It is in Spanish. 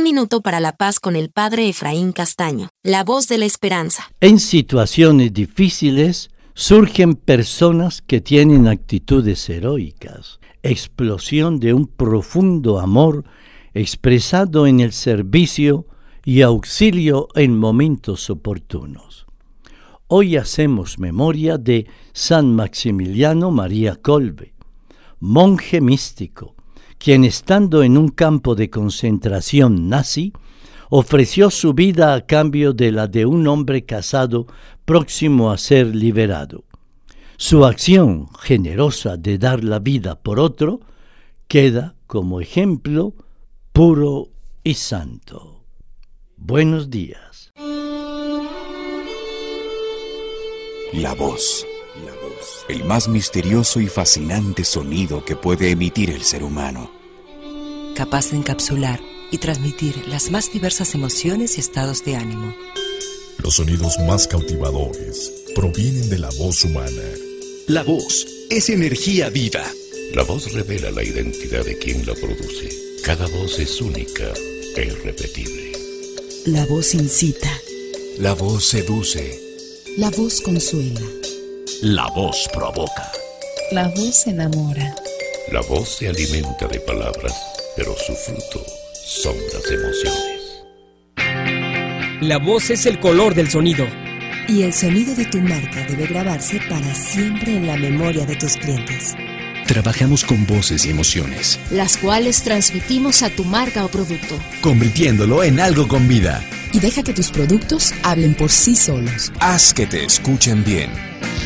minuto para la paz con el Padre Efraín Castaño, la voz de la esperanza. En situaciones difíciles surgen personas que tienen actitudes heroicas, explosión de un profundo amor expresado en el servicio y auxilio en momentos oportunos. Hoy hacemos memoria de San Maximiliano María Kolbe, monje místico, quien estando en un campo de concentración nazi, ofreció su vida a cambio de la de un hombre casado próximo a ser liberado. Su acción generosa de dar la vida por otro queda como ejemplo puro y santo. Buenos días. La voz, el más misterioso y fascinante sonido que puede emitir el ser humano. Capaz de encapsular y transmitir las más diversas emociones y estados de ánimo. Los sonidos más cautivadores provienen de la voz humana. La voz es energía viva. La voz revela la identidad de quien la produce. Cada voz es única e irrepetible. La voz incita. La voz seduce. La voz consuela. La voz provoca. La voz enamora. La voz se alimenta de palabras, pero su fruto son las emociones. La voz es el color del sonido. Y el sonido de tu marca debe grabarse para siempre en la memoria de tus clientes. Trabajamos con voces y emociones, las cuales transmitimos a tu marca o producto, convirtiéndolo en algo con vida. Y deja que tus productos hablen por sí solos. Haz que te escuchen bien.